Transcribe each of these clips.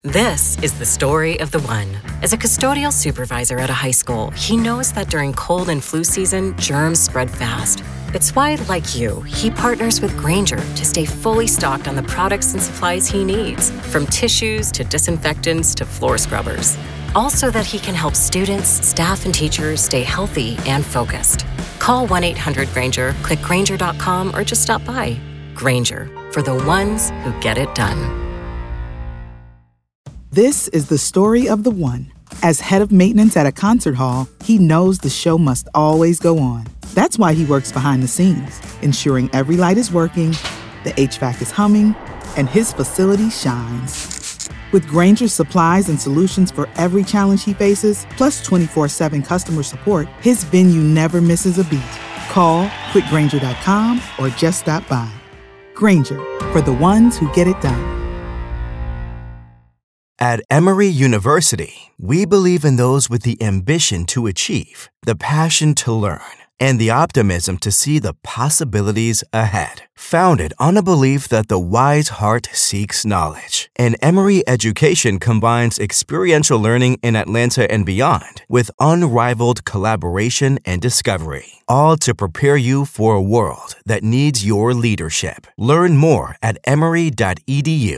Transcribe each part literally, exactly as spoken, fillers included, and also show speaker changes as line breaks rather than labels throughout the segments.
This is the story of the one. As a custodial supervisor at a high school, he knows that during cold and flu season, germs spread fast. It's why, like you, he partners with Grainger to stay fully stocked on the products and supplies he needs, from tissues to disinfectants to floor scrubbers. All so that he can help students, staff, and teachers stay healthy and focused. Call one eight hundred Grainger, click Grainger dot com, or just stop by. Grainger, for the ones who get it done.
This is the story of the one. As head of maintenance at a concert hall, he knows the show must always go on. That's why he works behind the scenes, ensuring every light is working, the H V A C is humming, and his facility shines. With Grainger's supplies and solutions for every challenge he faces, plus twenty-four seven customer support, his venue never misses a beat. Call quick grainger dot com or just stop by. Grainger, for the ones who get it done.
At Emory University, we believe in those with the ambition to achieve, the passion to learn, and the optimism to see the possibilities ahead. Founded on a belief that the wise heart seeks knowledge, and Emory education combines experiential learning in Atlanta and beyond with unrivaled collaboration and discovery, all to prepare you for a world that needs your leadership. Learn more at emory dot e d u.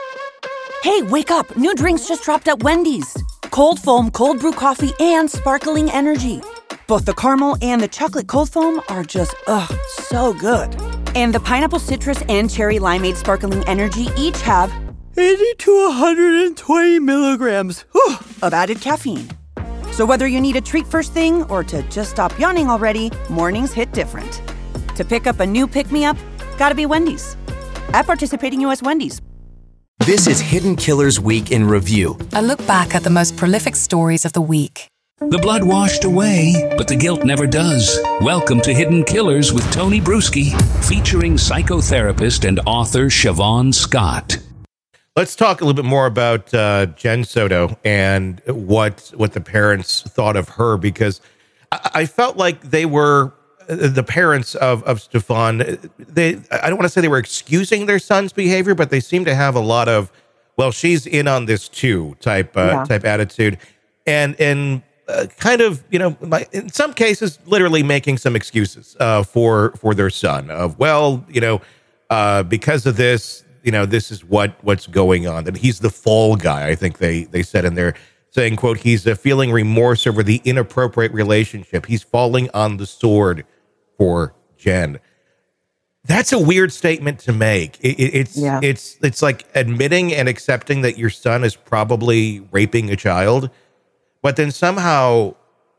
Hey, wake up! New drinks just dropped at Wendy's. Cold foam, cold brew coffee, and sparkling energy. Both the caramel and the chocolate cold foam are just, ugh, so good. And the pineapple citrus and cherry limeade sparkling energy each have eighty to one hundred twenty milligrams whew, of added caffeine. So whether you need a treat first thing or to just stop yawning already, mornings hit different. To pick up a new pick-me-up, gotta be Wendy's. At participating U S Wendy's.
This is Hidden Killers Week in Review.
A look back at the most prolific stories of the week.
The blood washed away, but the guilt never does. Welcome to Hidden Killers with Tony Bruschi, featuring psychotherapist and author Siobhan Scott.
Let's talk a little bit more about uh, Jen Soto and what what the parents thought of her, because I, I felt like they were the parents of, of Stefan. They, I don't want to say they were excusing their son's behavior, but they seem to have a lot of, well, she's in on this too type uh, yeah. type attitude, and and uh, kind of, you know, in some cases, literally making some excuses uh, for for their son of, well, you know, uh, because of this, you know, this is what what's going on. That he's the fall guy. I think they they said in there, saying, quote, he's uh, feeling remorse over the inappropriate relationship. He's falling on the sword for Jen. That's a weird statement to make. It, it, it's yeah. it's it's like admitting and accepting that your son is probably raping a child, but then somehow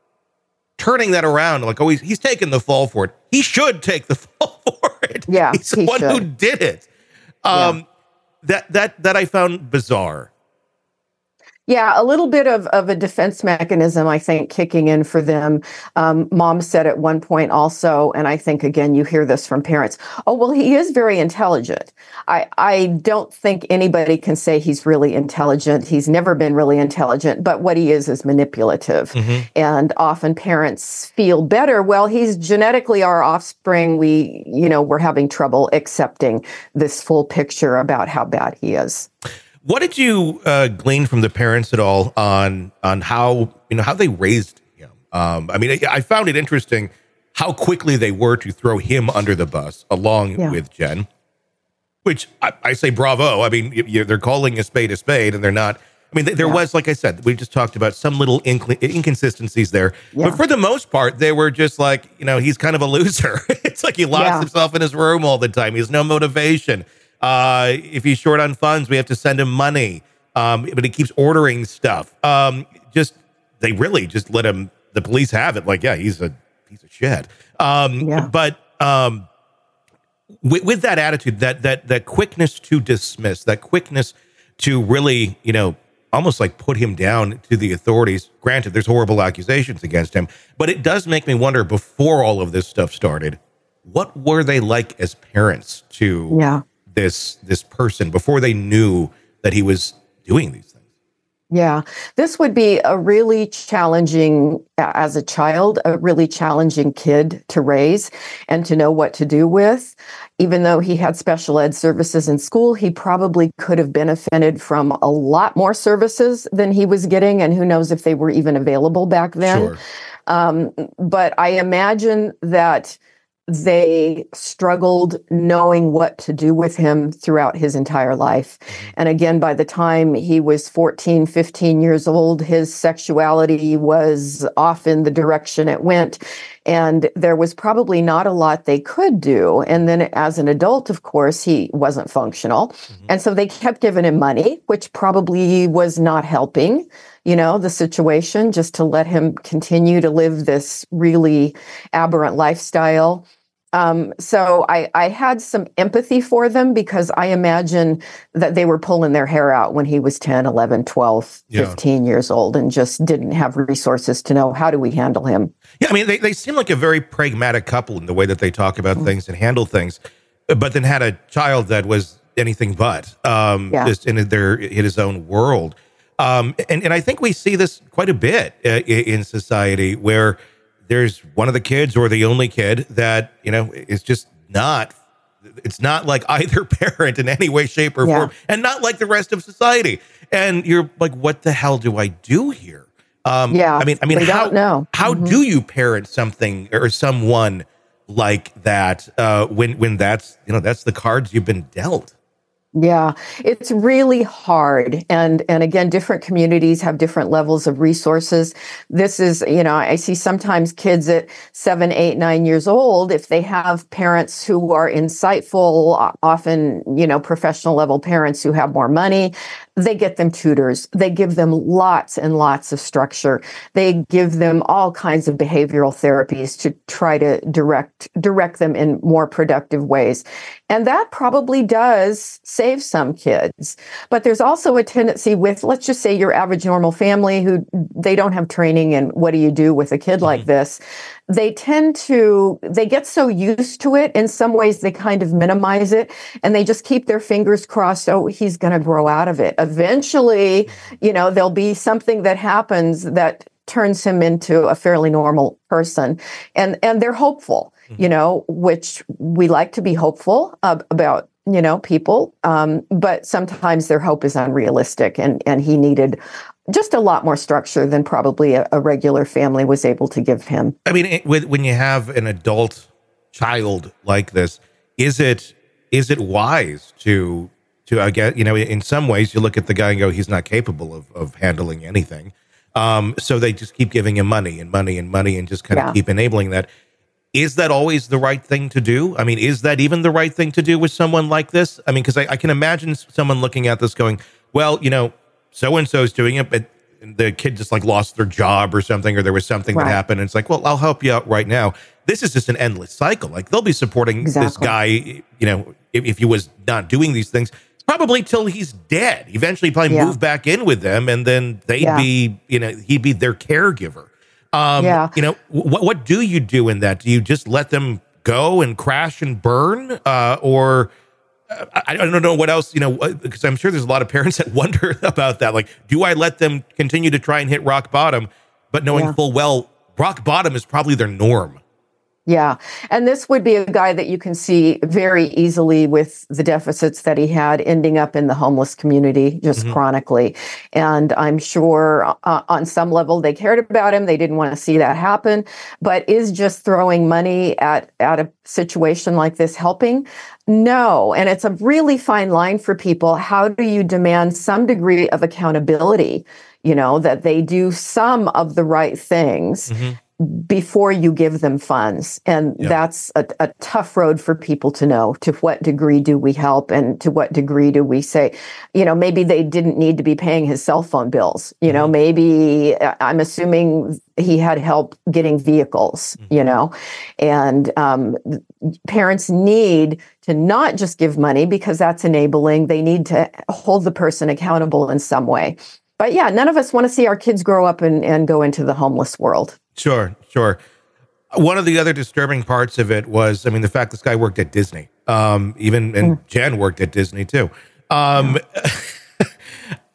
turning that around, like, oh, he's, he's taking the fall for it. He should take the fall for it.
Yeah,
he's the
he
one
should.
who did it. Um,
yeah.
That that that I found bizarre.
Yeah, a little bit of, of a defense mechanism, I think, kicking in for them. Um, Mom said at one point also, and I think, again, you hear this from parents, oh, well, he is very intelligent. I, I don't think anybody can say he's really intelligent. He's never been really intelligent, but what he is is manipulative. Mm-hmm. And often parents feel better. Well, he's genetically our offspring. We, you know, we're having trouble accepting this full picture about how bad he is.
What did you uh, glean from the parents at all on on how, you know, how they raised him? Um, I mean, I, I found it interesting how quickly they were to throw him under the bus along yeah. with Jen, which I, I say bravo. I mean, you, they're calling a spade a spade, and they're not. I mean, there yeah. was, like I said, we just talked about some little inc- inconsistencies there, yeah. but for the most part, they were just like, you know, he's kind of a loser. It's like he locks yeah. himself in his room all the time. He has no motivation. Uh, if he's short on funds, we have to send him money. Um, but he keeps ordering stuff. Um, just, they really just let him, the police have it. Like, yeah, he's a piece of shit. Um, yeah. But um, with, with that attitude, that, that, that quickness to dismiss, that quickness to really, you know, almost like put him down to the authorities. Granted, there's horrible accusations against him, but it does make me wonder, before all of this stuff started, what were they like as parents to yeah. this this person before they knew that he was doing these things?
Yeah, this would be a really challenging, as a child, a really challenging kid to raise and to know what to do with. Even though he had special ed services in school, he probably could have benefited from a lot more services than he was getting, and who knows if they were even available back then.
Sure.
Um, but I imagine that they struggled knowing what to do with him throughout his entire life. And again, by the time he was fourteen, fifteen years old, his sexuality was off in the direction it went. And there was probably not a lot they could do. And then as an adult, of course, he wasn't functional. Mm-hmm. And so they kept giving him money, which probably was not helping, you know, the situation, just to let him continue to live this really aberrant lifestyle. Um, so I, I had some empathy for them, because I imagine that they were pulling their hair out when he was ten, eleven, twelve, yeah. fifteen years old, and just didn't have resources to know, how do we handle him?
Yeah, I mean, they, they seem like a very pragmatic couple in the way that they talk about mm-hmm. things and handle things, but then had a child that was anything but, um, yeah. just in their in his own world. Um, and, and I think we see this quite a bit uh, in society, where there's one of the kids or the only kid that, you know, is just not, it's not like either parent in any way, shape, or yeah. form, and not like the rest of society. And you're like, what the hell do I do here? Um,
yeah.
I mean, I mean,
we
how,
don't know.
how mm-hmm. do you parent something or someone like that uh, when, when that's, you know, that's the cards you've been dealt?
Yeah, it's really hard. And and again, different communities have different levels of resources. This is, you know, I see sometimes kids at seven, eight, nine years old, if they have parents who are insightful, often, you know, professional level parents who have more money, they get them tutors. They give them lots and lots of structure. They give them all kinds of behavioral therapies to try to direct direct them in more productive ways. And that probably does save some kids. But there's also a tendency with, let's just say, your average normal family who they don't have training in what do you do with a kid like this. They tend to, they get so used to it. In some ways, they kind of minimize it, and they just keep their fingers crossed. Oh, he's going to grow out of it. Eventually, you know, there'll be something that happens that turns him into a fairly normal person. And, and they're hopeful, mm-hmm. you know, which we like to be hopeful uh, about, you know, people. Um, but sometimes their hope is unrealistic, and, and he needed just a lot more structure than probably a, a regular family was able to give him.
I mean, it, with, when you have an adult child like this, is it is it wise to to I guess, you know, in some ways you look at the guy and go, he's not capable of of handling anything. Um, so they just keep giving him money and money and money and just kind of yeah. keep enabling that. Is that always the right thing to do? I mean, is that even the right thing to do with someone like this? I mean, because I, I can imagine someone looking at this going, well, you know, so-and-so's doing it, but the kid just like lost their job or something, or there was something right. that happened. And it's like, well, I'll help you out right now. This is just an endless cycle. Like, they'll be supporting exactly. this guy, you know, if, if he was not doing these things, probably till he's dead. Eventually probably yeah. move back in with them, and then they'd yeah. be, you know, he'd be their caregiver. Um, yeah. You know, what what do you do in that? Do you just let them go and crash and burn? Uh, or uh, I, I don't know what else, you know, because I'm sure there's a lot of parents that wonder about that. Like, do I let them continue to try and hit rock bottom, but knowing yeah. full well rock bottom is probably their norm?
Yeah. And this would be a guy that you can see very easily with the deficits that he had ending up in the homeless community just mm-hmm. chronically. And I'm sure uh, on some level they cared about him. They didn't want to see that happen. But is just throwing money at, at a situation like this helping? No. And it's a really fine line for people. How do you demand some degree of accountability, you know, that they do some of the right things? Mm-hmm. before you give them funds. And yeah. that's a, a tough road for people to know. To what degree do we help, and to what degree do we say, you know, maybe they didn't need to be paying his cell phone bills. You know, maybe I'm assuming he had help getting vehicles, mm-hmm. you know, and um, parents need to not just give money because that's enabling. They need to hold the person accountable in some way. But yeah, none of us want to see our kids grow up and, and go into the homeless world.
Sure, sure. One of the other disturbing parts of it was, I mean, the fact this guy worked at Disney, um, even, and mm. Jen worked at Disney too. Um, yeah.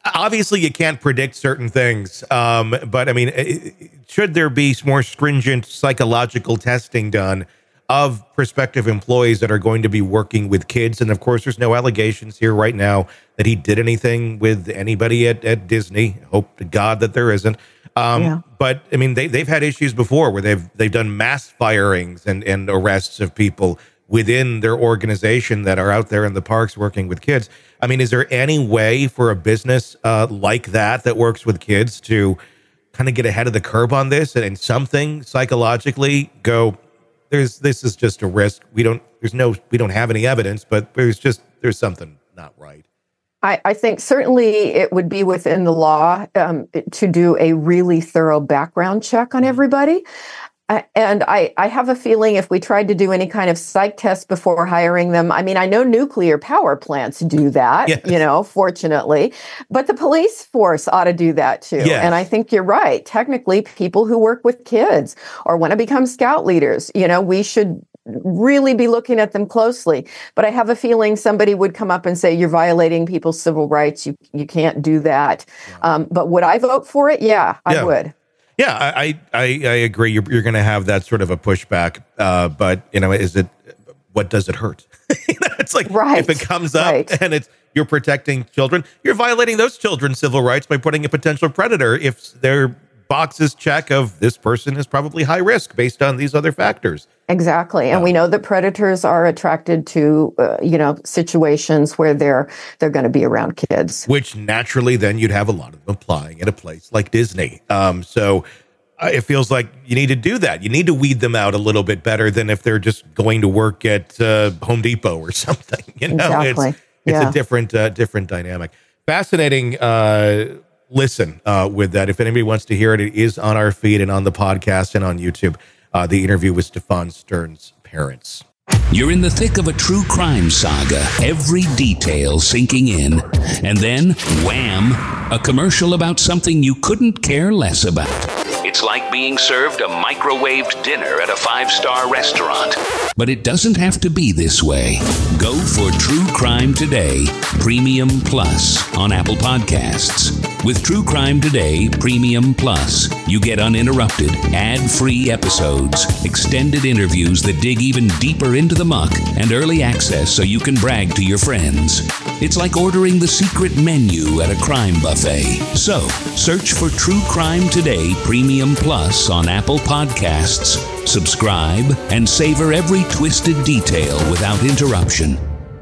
obviously you can't predict certain things. Um, but I mean, should there be more stringent psychological testing done of prospective employees that are going to be working with kids? And of course, there's no allegations here right now that he did anything with anybody at, at Disney. Hope to God that there isn't. Um, yeah. But I mean, they, they've had issues before where they've they've done mass firings and, and arrests of people within their organization that are out there in the parks working with kids. I mean, is there any way for a business uh, like that that works with kids to kind of get ahead of the curve on this and, and something psychologically go, there's this is just a risk. We don't there's no we don't have any evidence, but there's just there's something not right.
I, I think certainly it would be within the law um, to do a really thorough background check on everybody. Uh, and I, I have a feeling if we tried to do any kind of psych test before hiring them, I mean, I know nuclear power plants do that, yes. you know, fortunately, but the police force ought to do that too. Yes. And I think you're right. Technically, people who work with kids or want to become scout leaders, you know, we should really be looking at them closely. But I have a feeling somebody would come up and say, you're violating people's civil rights. You you can't do that. Yeah. Um, but would I vote for it? Yeah, I yeah. would.
Yeah, I I, I agree. You're, you're going to have that sort of a pushback. Uh, but, you know, is it, what does it hurt? You know, it's like, right. if it comes up right. and it's, you're protecting children, you're violating those children's civil rights by putting a potential predator if their boxes check of this person is probably high risk based on these other factors.
Exactly. And um, we know that predators are attracted to, uh, you know, situations where they're they're going to be around kids.
Which naturally then you'd have a lot of them applying at a place like Disney. Um, so uh, it feels like you need to do that. You need to weed them out a little bit better than if they're just going to work at uh, Home Depot or something. You know,
exactly.
it's, it's
yeah.
a different, uh, different dynamic. Fascinating uh, listen uh, with that. If anybody wants to hear it, it is on our feed and on the podcast and on YouTube. Uh, the interview with Stefan Stern's parents.
You're in the thick of a true crime saga, every detail sinking in, and then, wham, a commercial about something you couldn't care less about. It's like being served a microwaved dinner at a five-star restaurant. But it doesn't have to be this way. Go for True Crime Today, Premium Plus on Apple Podcasts. With True Crime Today, Premium Plus, you get uninterrupted, ad-free episodes, extended interviews that dig even deeper into the muck, and early access so you can brag to your friends. It's like ordering the secret menu at a crime buffet. So, search for True Crime Today, Premium Plus on Apple Podcasts, subscribe, and savor every twisted detail without interruption.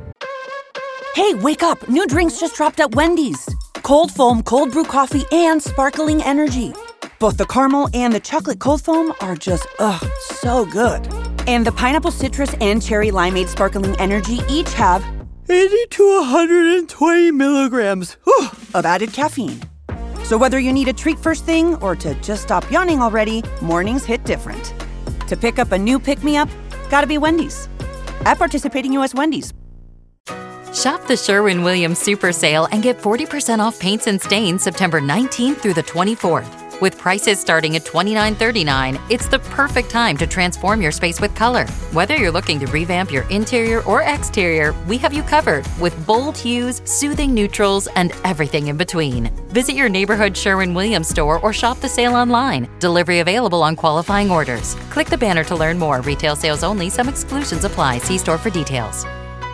Hey, wake up! New drinks just dropped at Wendy's. Cold foam, cold brew coffee, and sparkling energy. Both the caramel and the chocolate cold foam are just, ugh, so good. And the pineapple citrus and cherry limeade sparkling energy each have eighty to one hundred twenty milligrams whew, of added caffeine. So whether you need a treat first thing or to just stop yawning already, mornings hit different. To pick up a new pick-me-up, gotta be Wendy's. At participating U S Wendy's.
Shop the Sherwin-Williams Super Sale and get forty percent off paints and stains September nineteenth through the twenty-fourth. With prices starting at twenty-nine thirty-nine, it's the perfect time to transform your space with color. Whether you're looking to revamp your interior or exterior, we have you covered with bold hues, soothing neutrals, and everything in between. Visit your neighborhood Sherwin-Williams store or shop the sale online. Delivery available on qualifying orders. Click the banner to learn more. Retail sales only. Some exclusions apply. See store for details.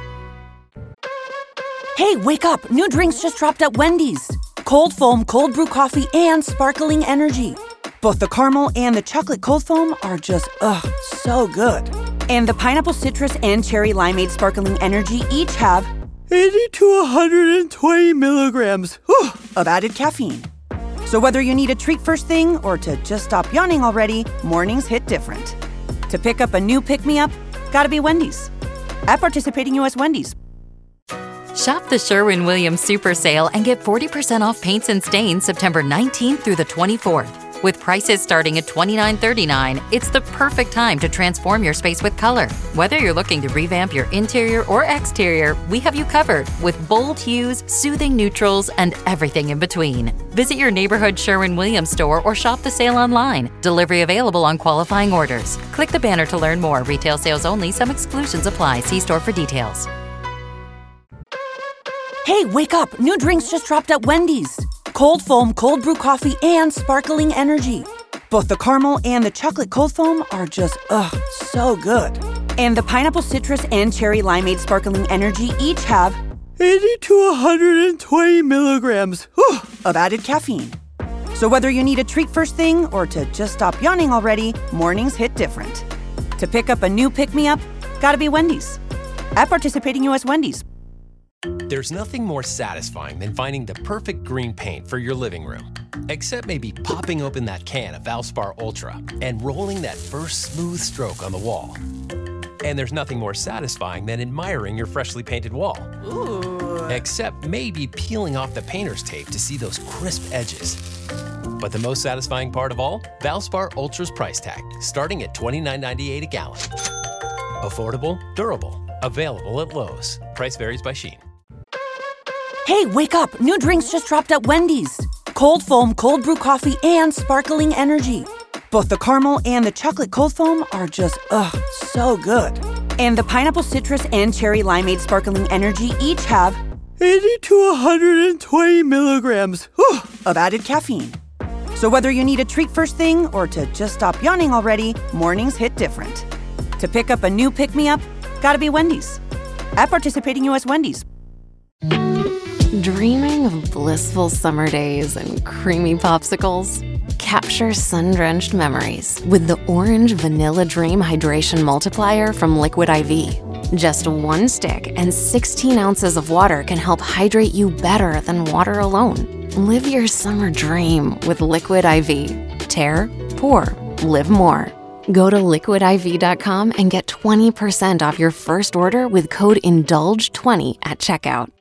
Hey, wake up! New drinks just dropped at Wendy's. Cold foam, cold brew coffee, and sparkling energy. Both the caramel and the chocolate cold foam are just, ugh, so good. And the pineapple citrus and cherry limeade sparkling energy each have eighty to one hundred twenty milligrams whew, of added caffeine. So whether you need a treat first thing or to just stop yawning already, mornings hit different. To pick up a new pick-me-up, gotta be Wendy's. At participating U S Wendy's.
Shop the Sherwin-Williams Super Sale and get forty percent off paints and stains September nineteenth through the twenty-fourth. With prices starting at twenty-nine thirty-nine, it's the perfect time to transform your space with color. Whether you're looking to revamp your interior or exterior, we have you covered with bold hues, soothing neutrals, and everything in between. Visit your neighborhood Sherwin-Williams store or shop the sale online. Delivery available on qualifying orders. Click the banner to learn more. Retail sales only. Some exclusions apply. See store for details.
Hey, Hey, wake up! New drinks just dropped at Wendy's. Cold foam, cold brew coffee, and sparkling energy. Both the caramel and the chocolate cold foam are just, ugh, so good. And the pineapple citrus and cherry limeade sparkling energy each have eighty to one hundred twenty milligrams whew, of added caffeine. So whether you need a treat first thing or to just stop yawning already, mornings hit different. To pick up a new pick-me-up, gotta be Wendy's. At participating U S Wendy's.
There's nothing more satisfying than finding the perfect green paint for your living room. Except maybe popping open that can of Valspar Ultra and rolling that first smooth stroke on the wall. And there's nothing more satisfying than admiring your freshly painted wall.
Ooh.
Except maybe peeling off the painter's tape to see those crisp edges. But the most satisfying part of all? Valspar Ultra's price tag, starting at twenty-nine ninety-eight a gallon. Affordable, durable, available at Lowe's. Price varies by Shein.
Hey, wake up! New drinks just dropped at Wendy's. Cold foam, cold brew coffee, and sparkling energy. Both the caramel and the chocolate cold foam are just, ugh, so good. And the pineapple citrus and cherry limeade sparkling energy each have eighty to one hundred twenty milligrams whew, of added caffeine. So whether you need a treat first thing or to just stop yawning already, mornings hit different. To pick up a new pick-me-up, gotta be Wendy's. At participating U S Wendy's.
Dreaming of blissful summer days and creamy popsicles? Capture sun-drenched memories with the Orange Vanilla Dream Hydration Multiplier from Liquid I V. Just one stick and sixteen ounces of water can help hydrate you better than water alone. Live your summer dream with Liquid I V. Tear, pour, live more. Go to liquid I V dot com and get twenty percent off your first order with code indulge twenty at checkout.